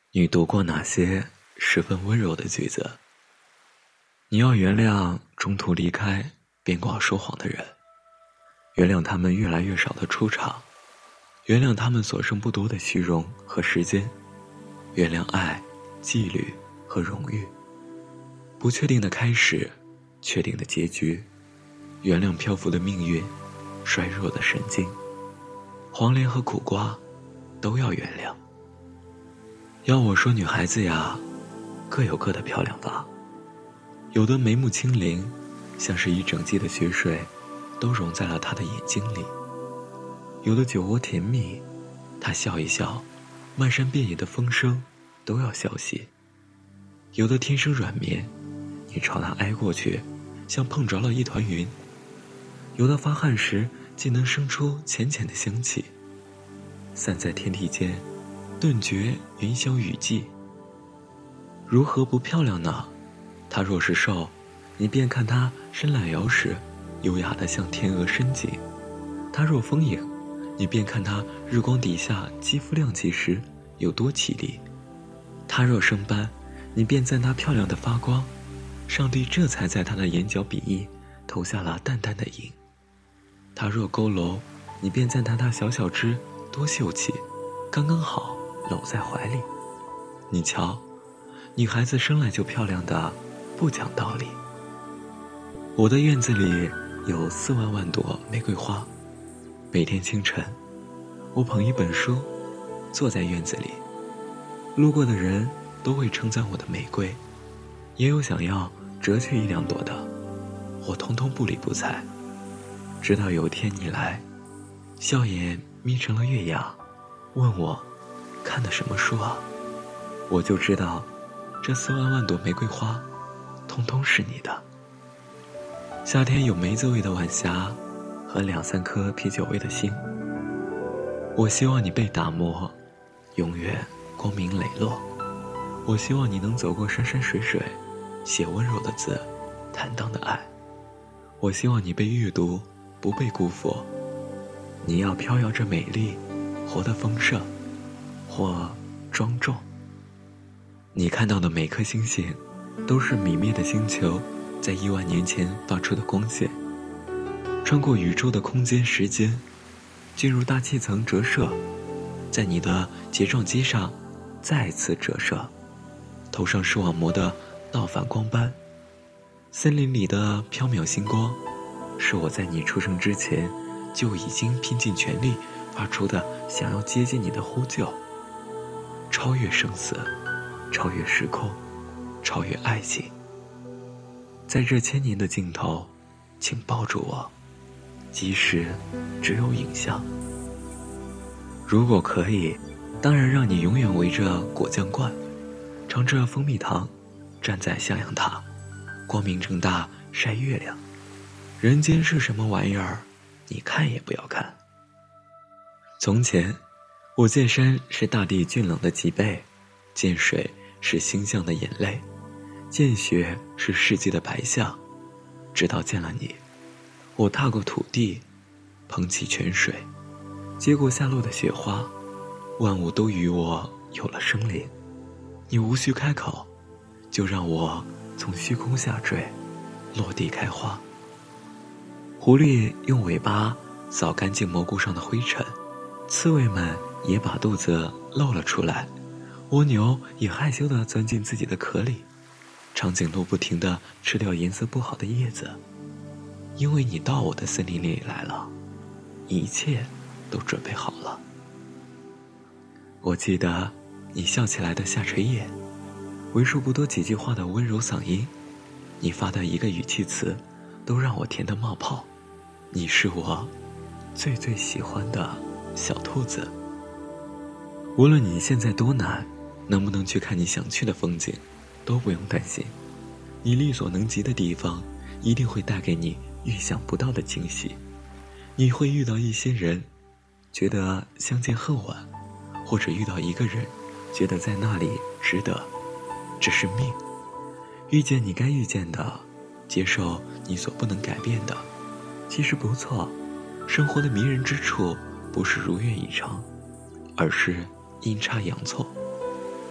你读过哪些十分温柔的句子？你要原谅中途离开便挂说谎的人，原谅他们越来越少的出场，原谅他们所剩不多的虚荣和时间，原谅爱、纪律和荣誉，不确定的开始，确定的结局，原谅漂浮的命运，衰弱的神经，黄连和苦瓜都要原谅。要我说，女孩子呀，各有各的漂亮吧。有的眉目清灵，像是一整季的雪水都融在了她的眼睛里；有的酒窝甜蜜，她笑一笑，漫山遍野的风声都要消息；有的天生软绵，你朝她挨过去，像碰着了一团云；有的发汗时竟能生出浅浅的香气，散在天地间，顿觉云消雨霁。如何不漂亮呢？她若是瘦，你便看她伸懒腰时优雅得像天鹅深颈；她若丰盈，你便看她日光底下肌肤亮起时有多绮丽；她若生斑，你便赞她漂亮的发光，上帝这才在她的眼角比翼投下了淡淡的影；她若佝偻，你便赞她小小只多秀气，刚刚好搂在怀里。你瞧，女孩子生来就漂亮的不讲道理。我的院子里有4万万朵玫瑰花，每天清晨，我捧一本书，坐在院子里，路过的人都会称赞我的玫瑰，也有想要折去1-2朵的，我通通不理不睬。直到有天你来，笑眼眯成了月牙，问我看的什么书啊？我就知道，这4万万朵玫瑰花，通通是你的。夏天有梅子味的晚霞和2-3颗啤酒味的心。我希望你被打磨，永远光明磊落。我希望你能走过山山水水，写温柔的字，坦荡的爱。我希望你被阅读，不被辜负。你要飘摇着美丽，活得丰盛，或庄重。你看到的每颗星星，都是泯灭的星球在1万年前发出的光线，穿过宇宙的空间时间，进入大气层折射，在你的睫状肌上再次折射，头上视网膜的倒反光斑。森林里的缥缈星光，是我在你出生之前就已经拼尽全力发出的想要接近你的呼救。超越生死，超越时空，超越爱情。在这1000年的尽头，请抱住我，即使只有影像。如果可以，当然让你永远围着果酱罐，尝着蜂蜜糖，站在向阳塔，光明正大晒月亮。人间是什么玩意儿，你看也不要看。从前，我见山是大地峻冷的脊背，见水是星象的眼泪，见雪是世纪的白象。直到见了你，我踏过土地，捧起泉水，接过下落的雪花，万物都与我有了生灵。你无需开口，就让我从虚空下坠，落地开花。狐狸用尾巴扫干净蘑菇上的灰尘，刺猬们也把肚子露了出来，蜗牛也害羞地钻进自己的壳里，长颈鹿不停地吃掉颜色不好的叶子。因为你到我的森林里来了，一切都准备好了。我记得你笑起来的下垂眼，为数不多几句话的温柔嗓音，你发的一个语气词都让我甜得冒泡。你是我最最喜欢的小兔子。无论你现在多难，能不能去看你想去的风景，都不用担心，你力所能及的地方一定会带给你预想不到的惊喜。你会遇到一些人，觉得相见恨晚，或者遇到一个人，觉得在那里值得。这是命，遇见你该遇见的，接受你所不能改变的。其实不错，生活的迷人之处不是如愿以偿，而是阴差阳错。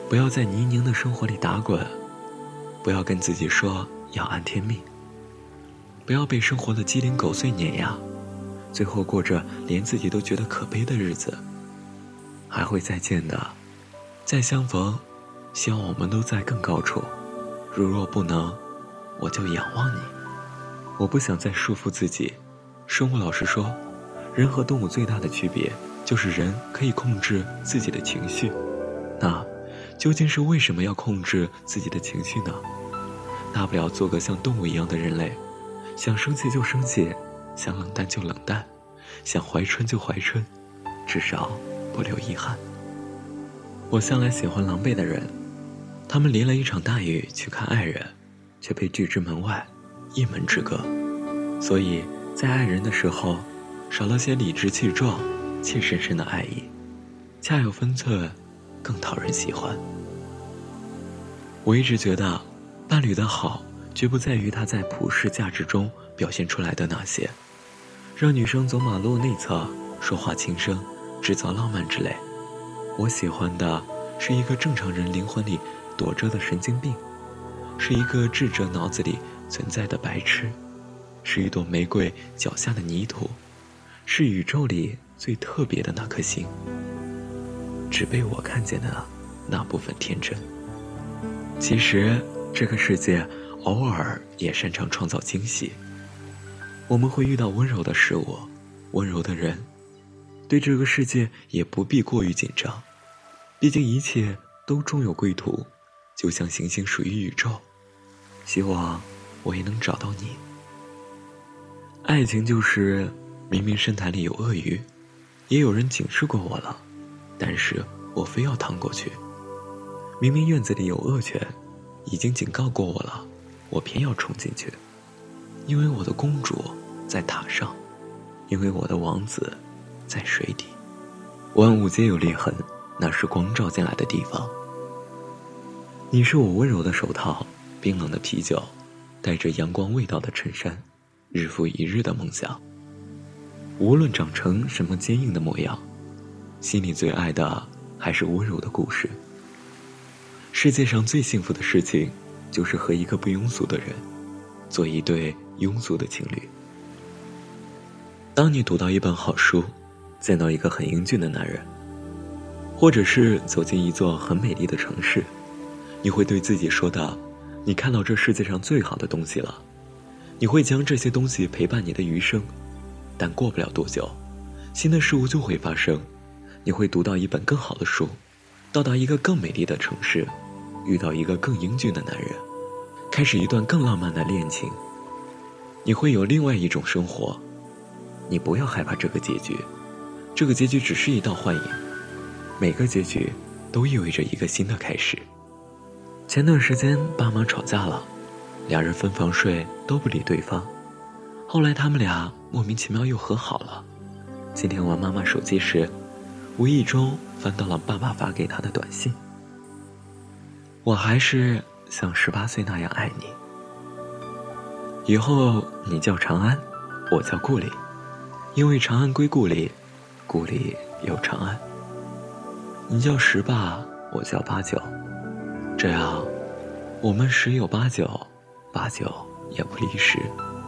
不要在泥泞的生活里打滚，不要跟自己说要安天命，不要被生活的鸡零狗碎碾压，最后过着连自己都觉得可悲的日子。还会再见的，再相逢，希望我们都在更高处。如若不能，我就仰望你。我不想再束缚自己。生物老师说，人和动物最大的区别就是人可以控制自己的情绪。那究竟是为什么要控制自己的情绪呢？大不了做个像动物一样的人类，想生气就生气，想冷淡就冷淡，想怀春就怀春，至少不留遗憾。我向来喜欢狼狈的人，他们淋了一场大雨去看爱人，却被拒之门外，一门之隔。所以在爱人的时候，少了些理直气壮、怯生生的爱意，恰有分寸，更讨人喜欢。我一直觉得，伴侣的好，绝不在于他在普世价值中表现出来的那些，让女生走马路内侧说话轻声，制造浪漫之类。我喜欢的是一个正常人灵魂里躲着的神经病，是一个智者脑子里存在的白痴，是一朵玫瑰脚下的泥土，是宇宙里最特别的那颗星，只被我看见的那部分天真。其实这个世界偶尔也擅长创造惊喜，我们会遇到温柔的事物，温柔的人，对这个世界也不必过于紧张，毕竟一切都终有归途，就像行星属于宇宙。希望我也能找到你。爱情就是明明深潭里有鳄鱼，也有人警示过我了，但是我非要趟过去。明明院子里有恶犬，已经警告过我了，我偏要冲进去。因为我的公主在塔上，因为我的王子在水底。万物皆有裂痕，那是光照进来的地方。你是我温柔的手套，冰冷的啤酒，带着阳光味道的衬衫，日复一日的梦想。无论长成什么坚硬的模样，心里最爱的还是温柔的故事。世界上最幸福的事情，就是和一个不庸俗的人做一对庸俗的情侣。当你读到一本好书，见到一个很英俊的男人，或者是走进一座很美丽的城市，你会对自己说的，你看到这世界上最好的东西了。你会将这些东西陪伴你的余生，但过不了多久，新的事物就会发生。你会读到一本更好的书，到达一个更美丽的城市，遇到一个更英俊的男人，开始一段更浪漫的恋情。你会有另外一种生活。你不要害怕这个结局，这个结局只是一道幻影，每个结局都意味着一个新的开始。前段时间爸妈吵架了，俩人分房睡都不理对方，后来他们俩莫名其妙又和好了。今天玩妈妈手机时，无意中翻到了爸爸发给他的短信：我还是像18岁那样爱你，以后你叫长安，我叫故里，因为长安归故里，故里有长安。你叫18，我叫89，这样我们10有89，89也不离10。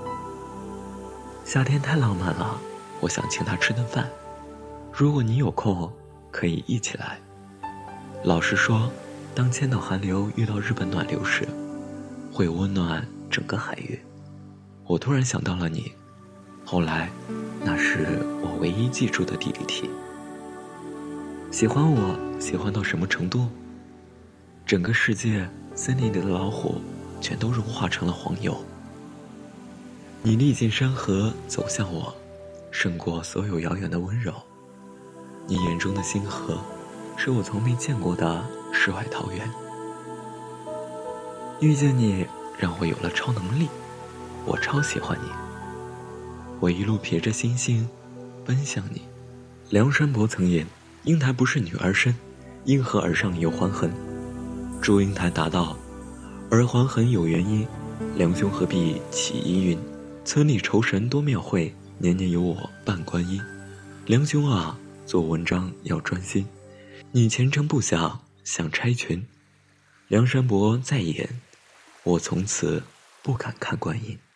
夏天太浪漫了，我想请他吃顿饭，如果你有空可以一起来。老实说，当千岛寒流遇到日本暖流时，会温暖整个海域。我突然想到了你，后来那是我唯一记住的地理题。喜欢我喜欢到什么程度？整个世界森林里的老虎全都融化成了黄油。你历尽山河走向我，胜过所有遥远的温柔。你眼中的星河，是我从没见过的世外桃源。遇见你让我有了超能力，我超喜欢你。我一路撇着星星奔向你。梁山伯曾言，英台不是女儿身，因何而上有还痕。祝英台答道，而还痕有原因，梁兄何必起疑云，村里酬神多庙会，年年有我伴观音。梁兄啊，做文章要专心，你前程不详， 想拆群。梁山伯再演，我从此不敢看观音。